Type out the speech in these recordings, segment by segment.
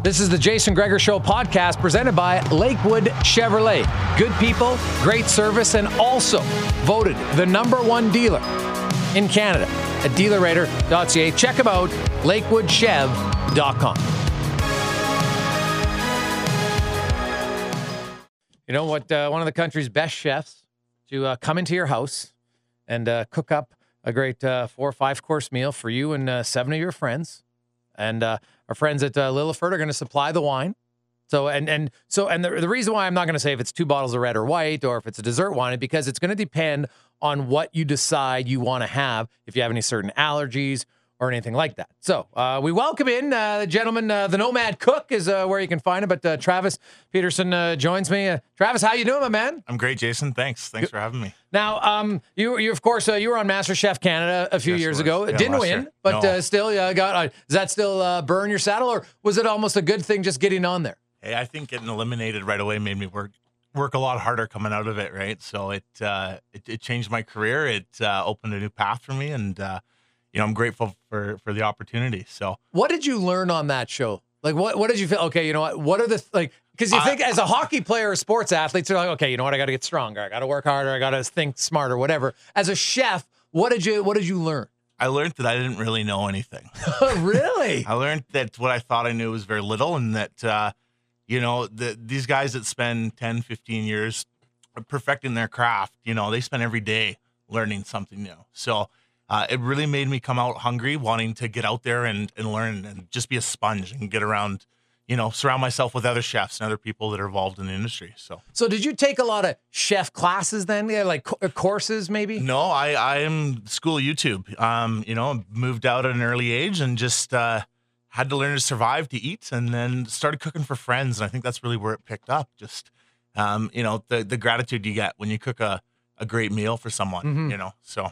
This is the Jason Gregor Show podcast presented by Lakewood Chevrolet. Good people, great service, and also voted the #1 dealer in Canada at dealerrater.ca. Check them out, lakewoodchev.com. You know what? One of the country's best chefs to come into your house and cook up a great 4 or 5 course meal for you and 7 of your friends. And our friends at Lilliford are going to supply the wine. So the reason why I'm not going to say if it's 2 bottles of red or white or if it's a dessert wine is because it's going to depend on what you decide you want to have, if you have any certain allergies or anything like that. So we welcome in the gentleman, the Nomad Cook is where you can find him, but Travis Peterson joins me. Travis, how you doing, my man? I'm great, Jason. Thanks for having me. Now, you of course, you were on MasterChef Canada a few years ago. Yeah, Didn't win, but no. still, does that still burn your saddle, or was it almost a good thing just getting on there? Hey, I think getting eliminated right away made me work a lot harder coming out of it, right? So it changed my career. It opened a new path for me, and I'm grateful for the opportunity. So, what did you learn on that show? Like, what did you feel? Okay, you know what are the because you think as a hockey player or sports athlete, you're like, okay, you know what, I got to get stronger, I got to work harder, I got to think smarter, whatever. As a chef, what did you learn? I learned that I didn't really know anything. Really? I learned that what I thought I knew was very little, and that these guys that spend 10, 15 years perfecting their craft, they spend every day learning something new. So it really made me come out hungry, wanting to get out there and learn and just be a sponge and get around, surround myself with other chefs and other people that are involved in the industry. So did you take a lot of chef classes then? Yeah, like courses maybe? No, I am school of YouTube. Moved out at an early age and just had to learn to survive, to eat, and then started cooking for friends. And I think that's really where it picked up. Just, the gratitude you get when you cook a great meal for someone, so.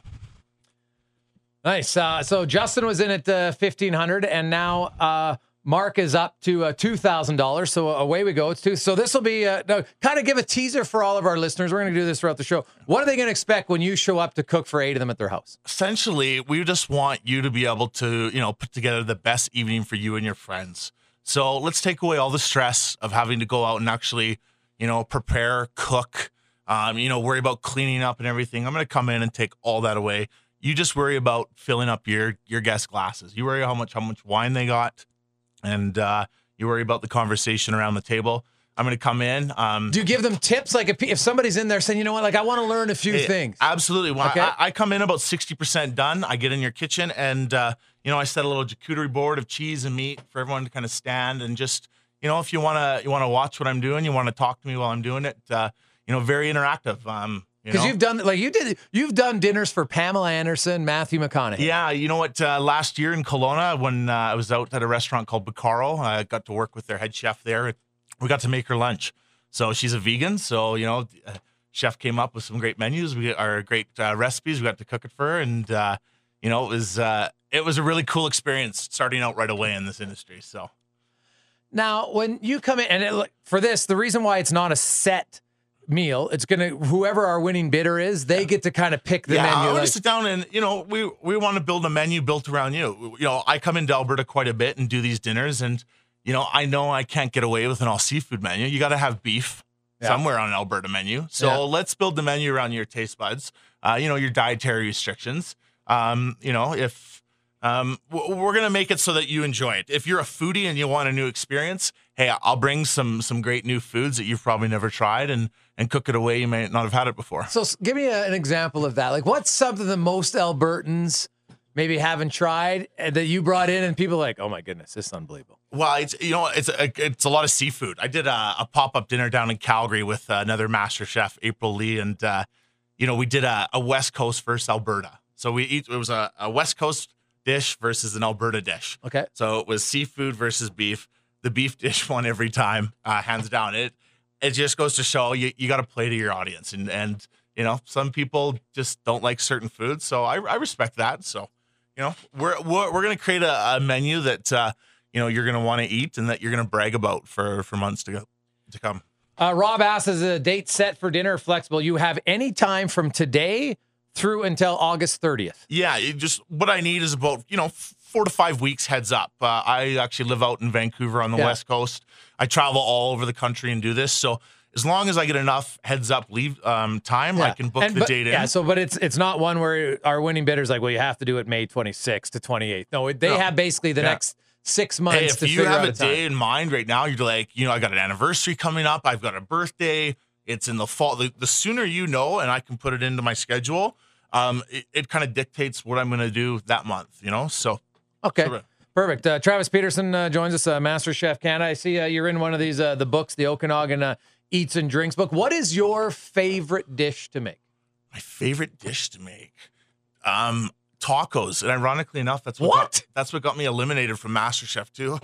Nice. So Justin was in at $1,500, and now Mark is up to $2,000. So away we go. It's two. So this will be kind of give a teaser for all of our listeners. We're going to do this throughout the show. What are they going to expect when you show up to cook for 8 of them at their house? Essentially, we just want you to be able to, put together the best evening for you and your friends. So let's take away all the stress of having to go out and actually, prepare, cook, worry about cleaning up and everything. I'm going to come in and take all that away. You just worry about filling up your guest glasses. You worry how much wine they got, and you worry about the conversation around the table. I'm going to come in. Do you give them tips? Like if somebody's in there saying, you know what, like I want to learn a few things. Absolutely. Well, okay. I come in about 60% done. I get in your kitchen and, I set a little charcuterie board of cheese and meat for everyone to kind of stand and just, if you want to watch what I'm doing, you want to talk to me while I'm doing it, very interactive. Because you've done dinners for Pamela Anderson, Matthew McConaughey. Yeah, you know what? Last year in Kelowna, when I was out at a restaurant called Bacaro, I got to work with their head chef there. We got to make her lunch. So she's a vegan. So chef came up with some great menus. We our great recipes. We got to cook it for her, and it was a really cool experience starting out right away in this industry. So now, when you come in, and for this, the reason why it's not a set meal, it's whoever our winning bidder is, they get to kind of pick the menu. I want to sit down and we want to build a menu built around you. I come into Alberta quite a bit and do these dinners, and I know I can't get away with an all seafood menu. You got to have beef somewhere on an Alberta menu. So let's build the menu around your taste buds. Your dietary restrictions. If we're gonna make it so that you enjoy it. If you're a foodie and you want a new experience, hey, I'll bring some great new foods that you've probably never tried and cook it away. You may not have had it before. So give me an example of that. Like, what's something that most Albertans maybe haven't tried that you brought in and people are like, oh my goodness, this is unbelievable? Well, it's a lot of seafood. I did a pop-up dinner down in Calgary with another master chef, April Lee, and we did a West Coast versus Alberta. So it was a West Coast dish versus an Alberta dish. Okay. So it was seafood versus beef. The beef dish won every time, hands down. It just goes to show you got to play to your audience, and some people just don't like certain foods, so I respect that. So we're gonna create a menu that you're gonna want to eat and that you're gonna brag about for months to come. Rob asks, is a date set for dinner flexible? You have any time from today through until August 30th. Yeah, what I need is about 4 to 5 weeks heads up. I actually live out in Vancouver on the West Coast. I travel all over the country and do this. So as long as I get enough heads up leave time, I can book the date in. Yeah, but it's not one where our winning bidder's like, well, you have to do it May 26th to 28th. No, they have basically the next 6 months to figure out a time. If you have a day in mind right now, you're like, I got an anniversary coming up. I've got a birthday. It's in the fall. The sooner you know, and I can put it into my schedule, it kind of dictates what I'm going to do that month, So. Okay. Perfect. Travis Peterson joins us, Master Chef Canada. I see you're in one of these, the books, the Okanagan Eats and Drinks book. What is your favorite dish to make? My favorite dish to make? Tacos. And ironically enough, that's what got me eliminated from MasterChef too.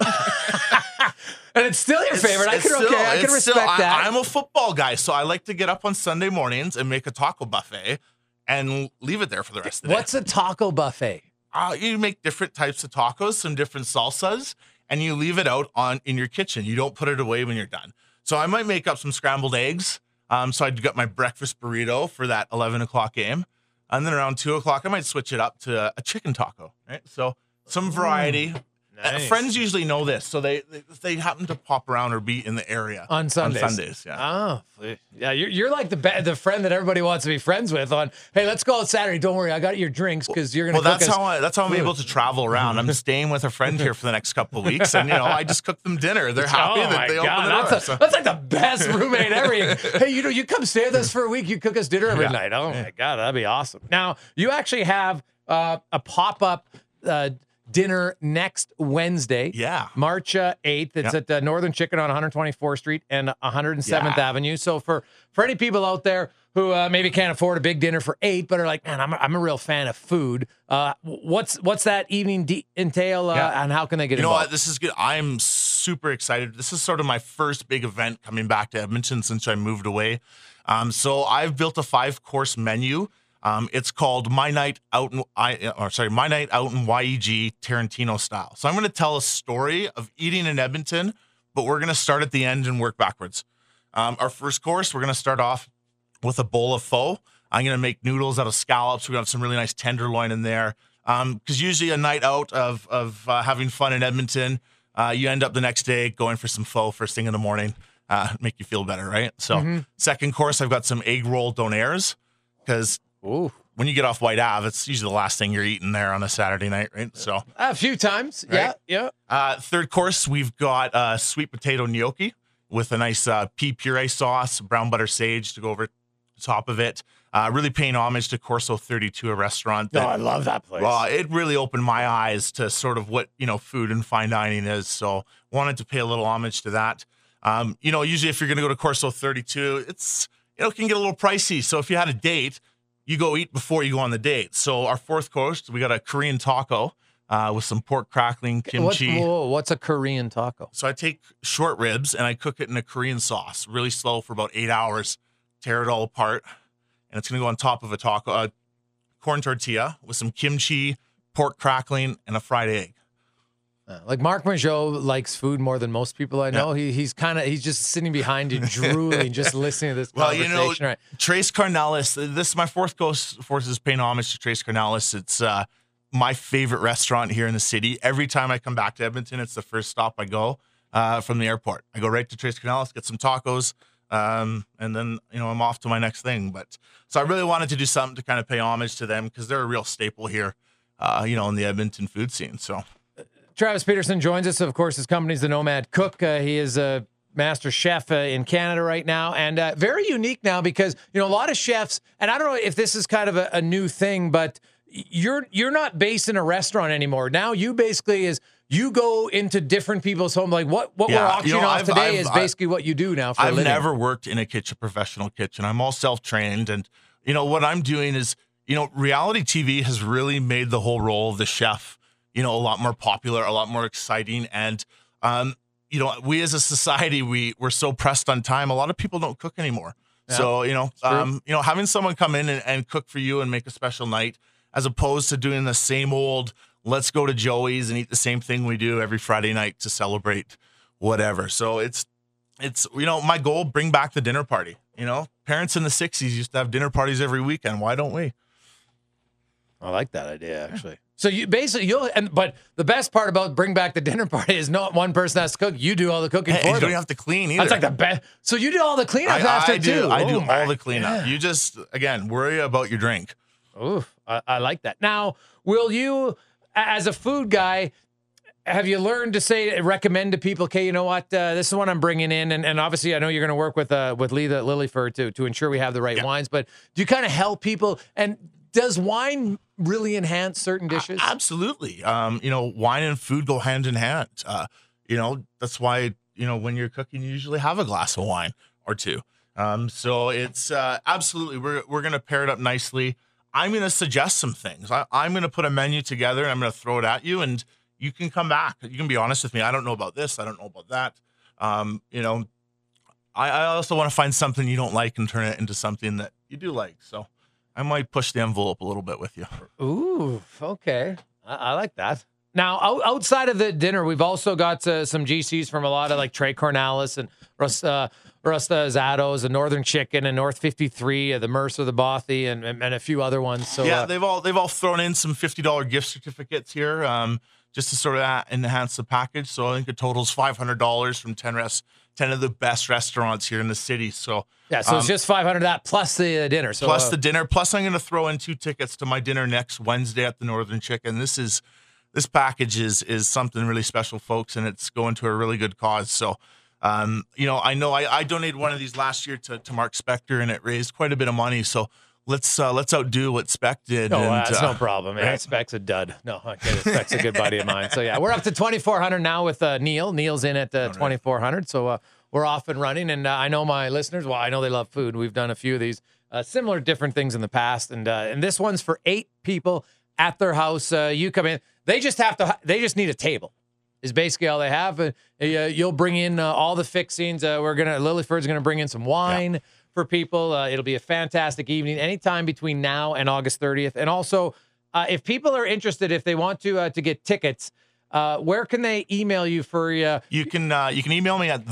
And it's still your favorite. I can respect that. I'm a football guy, so I like to get up on Sunday mornings and make a taco buffet and leave it there for the rest of the day. What's a taco buffet? You make different types of tacos, some different salsas, and you leave it out in your kitchen. You don't put it away when you're done. So I might make up some scrambled eggs. So I'd got my breakfast burrito for that 11 o'clock game. And then around 2 o'clock, I might switch it up to a chicken taco, right? So some variety. Nice. Friends usually know this, so they happen to pop around or be in the area on Sundays. Yeah. Oh, yeah. You're like the friend that everybody wants to be friends with. Hey, let's go out Saturday. Don't worry, I got your drinks because you're gonna. Well, that's how I'm able to travel around. I'm staying with a friend here for the next couple of weeks, and I just cook them dinner. They're happy that they open the door. That's like the best roommate ever. Hey, you come stay with us for a week. You cook us dinner every night. Oh my God, that'd be awesome. Now you actually have a pop-up dinner next Wednesday, March 8th. It's at Northern Chicken on 124th Street and 107th Avenue. So for any people out there who maybe can't afford a big dinner for 8, but are like, man, I'm a real fan of food. What's that evening entail, and how can they get involved? You know what? This is good. I'm super excited. This is sort of my first big event coming back to Edmonton since I moved away. So I've built a 5-course menu. It's called My Night Out in YEG Tarantino style. So I'm going to tell a story of eating in Edmonton, but we're going to start at the end and work backwards. Our first course, we're going to start off with a bowl of pho. I'm going to make noodles out of scallops. We're going to have some really nice tenderloin in there. Because usually a night out of having fun in Edmonton, you end up the next day going for some pho first thing in the morning, make you feel better, right? So second course, I've got some egg roll donaires because when you get off White Ave, it's usually the last thing you're eating there on a Saturday night, right? So a few times, right? Yeah. Third course, we've got sweet potato gnocchi with a nice pea puree sauce, brown butter sage to go over the top of it. Really paying homage to Corso 32, a restaurant. I love that place. Well, it really opened my eyes to sort of what food and fine dining is. So wanted to pay a little homage to that. Usually if you're going to go to Corso 32, it's can get a little pricey. So if you had a date, you go eat before you go on the date. So our fourth course, we got a Korean taco with some pork crackling, kimchi. What's a Korean taco? So I take short ribs and I cook it in a Korean sauce, really slow for about 8 hours, tear it all apart. And it's going to go on top of a taco, corn tortilla with some kimchi, pork crackling, and a fried egg. Like Marc Margeau likes food more than most people I know. Yeah. He's just sitting behind you, drooling, just listening to this conversation. Right? Tres Carnelas. This is my fourth course is paying homage to Tres Carnelas. It's my favorite restaurant here in the city. Every time I come back to Edmonton, it's the first stop I go from the airport. I go right to Tres Carnelas, get some tacos, and then I'm off to my next thing. But so I really wanted to do something to kind of pay homage to them because they're a real staple here, in the Edmonton food scene. So. Travis Peterson joins us. Of course, his company's the Nomad Cook. He is a master chef in Canada right now, and very unique now because a lot of chefs, and I don't know if this is kind of a new thing, but you're not based in a restaurant anymore. Now you basically you go into different people's home. Like what we're auctioning off today is basically what you do now for a living. I've never worked in a professional kitchen. I'm all self-trained, and what I'm doing is reality TV has really made the whole role of the chef a lot more popular, a lot more exciting. And, we as a society, we're so pressed on time. A lot of people don't cook anymore. Yeah, so, having someone come in and cook for you and make a special night, as opposed to doing the same old, let's go to Joey's and eat the same thing we do every Friday night to celebrate whatever. So it's my goal, bring back the dinner party. Parents in the 60s used to have dinner parties every weekend. Why don't we? I like that idea, actually. So you basically but the best part about bring back the dinner party is not one person has to cook. You do all the cooking And for you them. don't have to clean either. That's like the best. So you do all the cleanup after too. I do Oh, all the cleanup. yeah. You just, again, worry about your drink. Oof, I like that. Now, will you, as a food guy, have you learned to recommend to people, okay, you know what, this is what I'm bringing in, and obviously I know you're going to work with Lillyford to ensure we have the right wines, but do you kind of help people, and does wine really enhance certain dishes? Absolutely. Wine and food go hand in hand. That's why, when you're cooking, you usually have a glass of wine or two. So it's absolutely, we're going to pair it up nicely. I'm going to suggest some things. I'm going to put a menu together and I'm going to throw it at you, and you can come back. You can be honest with me. I don't know about this. I don't know about that. I also want to find something you don't like and turn it into something that you do like. So I might push the envelope a little bit with you. Ooh, okay. I like that. Now, outside of the dinner, we've also got some GCs from a lot of like Trey Cornalis and Rusta Zados, and Northern Chicken, and North 53, the Mercer, the Bothy, and a few other ones. So yeah, they've all thrown in some $50 gift certificates here, just to sort of enhance the package. So I think it totals $500 from 10 of the best restaurants here in the city. So yeah, so it's just 500 that plus the dinner. So plus the dinner. Plus I'm going to throw in 2 tickets to my dinner next Wednesday at the Northern Chicken. This package is something really special, folks, and it's going to a really good cause. So, I know I donated one of these last year to Mark Spector, and it raised quite a bit of money. So let's outdo what Spec did. No, that's no problem. Man. Right? Spec's a dud. No, I get it. Spec's a good buddy of mine. So yeah, we're up to 2,400 now with Neil. Neil's in at 2,400. So we're off and running. And I know my listeners. Well, I know they love food. We've done a few of these similar different things in the past, and this one's for 8 people at their house. You come in. They just need a table. Is basically all they have. You'll bring in all the fixings. Lillyford's gonna bring in some wine for people. It'll be a fantastic evening anytime between now and August 30th. And also, if people are interested, if they want to get tickets, where can they email you for? You can email me at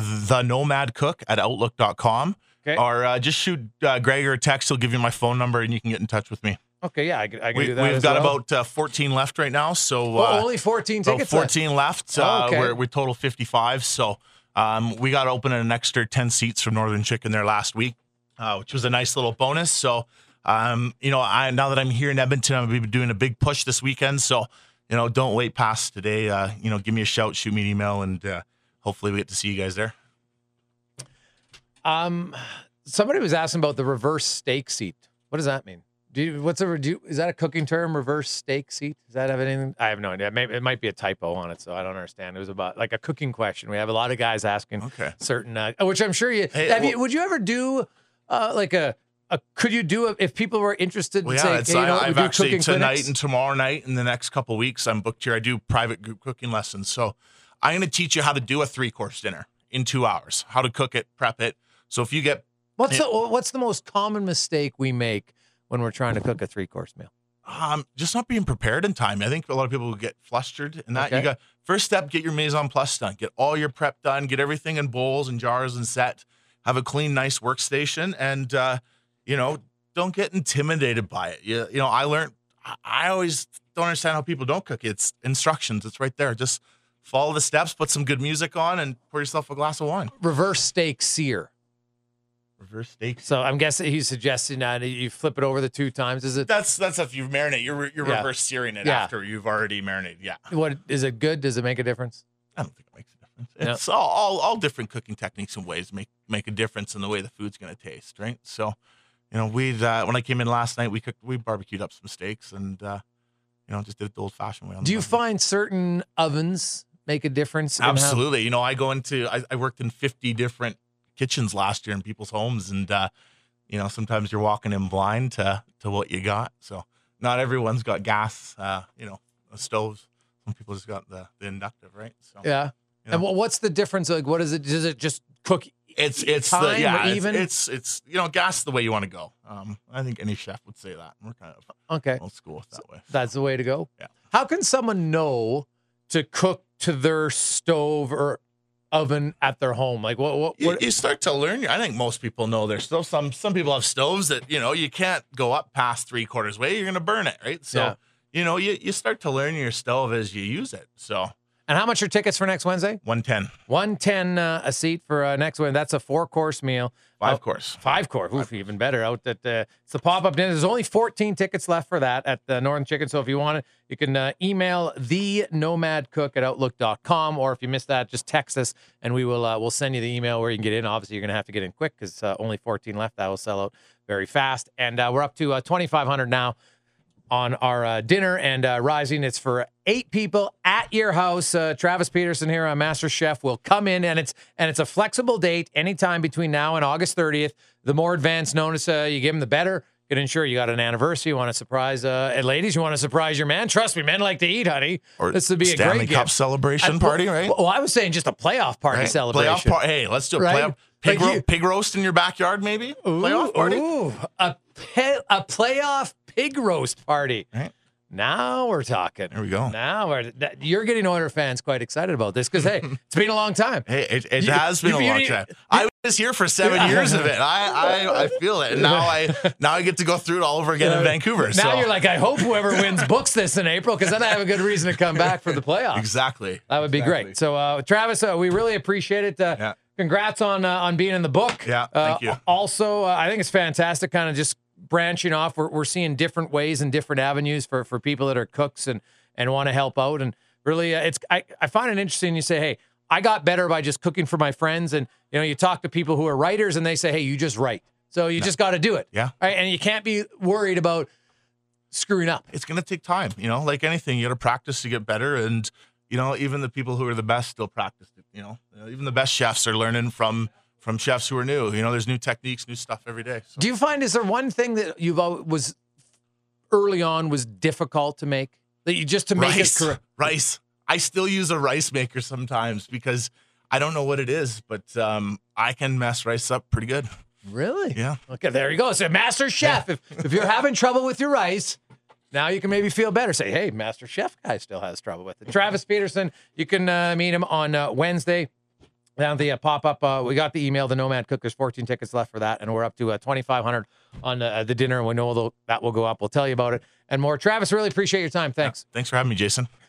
thenomadcook@outlook.com, okay, or just shoot Greg or a text. He'll give you my phone number and you can get in touch with me. Okay, yeah, I can do that. We've got about 14 left right now, so only 14 tickets. 14 left. Okay. We're total 55. So we got open an extra 10 seats from Northern Chicken there last week, which was a nice little bonus. So now that I'm here in Edmonton, I'm gonna be doing a big push this weekend. So don't wait past today. Give me a shout, shoot me an email, and hopefully we get to see you guys there. Somebody was asking about the reverse steak seat. What does that mean? Is that a cooking term, reverse steak seat? Does that have anything? I have no idea. Maybe it might be a typo on it, so I don't understand. It was about like a cooking question. We have a lot of guys asking certain, which I'm sure you would you ever do could you do if people were interested? Well, I've actually tonight and tomorrow night and the next couple of weeks I'm booked here. I do private group cooking lessons, so I'm going to teach you how to do a 3-course dinner in 2 hours. How to cook it, prep it. So if you get what's the most common mistake we make when we're trying to cook a 3-course meal? Just not being prepared in time. I think a lot of people get flustered in that. Okay. You got first step, get your mise en place done. Get all your prep done. Get everything in bowls and jars and set. Have a clean, nice workstation, and don't get intimidated by it. I always don't understand how people don't cook. It's instructions. It's right there. Just follow the steps. Put some good music on, and pour yourself a glass of wine. Reverse steak sear. Reverse steak. So I'm guessing he's suggesting that you flip it over the 2 times. Is it? That's if you marinate. You're reverse searing it after you've already marinated. Yeah. What is it good? Does it make a difference? I don't think it makes a difference. It's all different cooking techniques and ways make a difference in the way the food's going to taste, right? So, when I came in last night, we barbecued up some steaks and just did it the old-fashioned way. Do you find certain ovens make a difference? Absolutely. I worked in 50 different kitchens last year in people's homes, and sometimes you're walking in blind to what you got. So not everyone's got gas stoves. Some people just got the inductive, right? So yeah. And what's the difference? Like, what is it? Does it just cook? It's gas the way you want to go. I think any chef would say that. We're kind of old school that way. That's the way to go. Yeah. How can someone know to cook to their stove or oven at their home? Like what You start to learn. I think most people know there's still some people have stoves that, you can't go up past 3/4 way. You're going to burn it. Right. So, you start to learn your stove as you use it. So. And how much are tickets for next Wednesday? $110. $110 a seat for next Wednesday. That's a 4-course meal. 5-course. 5-course. Oof, even better. Out at it's the pop-up dinner. There's only 14 tickets left for that at the Northern Chicken. So if you want it, you can email thenomadcook@outlook.com, or if you missed that, just text us and we'll send you the email where you can get in. Obviously, you're going to have to get in quick because only 14 left. That will sell out very fast. And we're up to 2,500 now on our dinner and rising. It's for 8 people at your house. Travis Peterson here, our master chef, will come in, and it's a flexible date anytime between now and August 30th. The more advance notice you give him, the better. You can ensure you got an anniversary. You want to surprise, and ladies, you want to surprise your man. Trust me, men like to eat, honey. Or this would be Stanley a great Cup gift. celebration party, right? Well, I was saying just a playoff party celebration. Hey, let's do a Right? playoff pig roast in your backyard, maybe. Playoff party. A playoff pig roast party. Right. Now we're talking. There we go. Now you're getting Oilers fans quite excited about this because, hey, it's been a long time. Hey, it has been a long time. I was here for 7 years of it. I feel it. And now I get to go through it all over again in Vancouver. Now you're like, I hope whoever wins books this in April because then I have a good reason to come back for the playoffs. Exactly. That would be great. So, Travis, we really appreciate it. Congrats on being in the book. Yeah, thank you. Also, I think it's fantastic kind of just branching off. We're seeing different ways and different avenues for people that are cooks and want to help out. And really, I find it interesting. You say, hey, I got better by just cooking for my friends. And, you talk to people who are writers and they say, hey, you just write. So you just got to do it. Yeah. Right? And you can't be worried about screwing up. It's going to take time. Like anything, you got to practice to get better. And, even the people who are the best still practice it. Even the best chefs are learning from chefs who are new. There's new techniques, new stuff every day. So. Do you find, is there one thing that was early on was difficult to make? That you just to make it correct? Rice. I still use a rice maker sometimes because I don't know what it is, but I can mess rice up pretty good. Really? Yeah. Okay, there you go. So master chef, if you're having trouble with your rice, now you can maybe feel better. Say, hey, master chef guy still has trouble with it. Travis Peterson, you can meet him on Wednesday. Down the pop-up, we got the email, the Nomad Cook. There's 14 tickets left for that, and we're up to 2,500 on the dinner, and we know that will go up. We'll tell you about it and more. Travis, really appreciate your time. Thanks. Yeah, thanks for having me, Jason.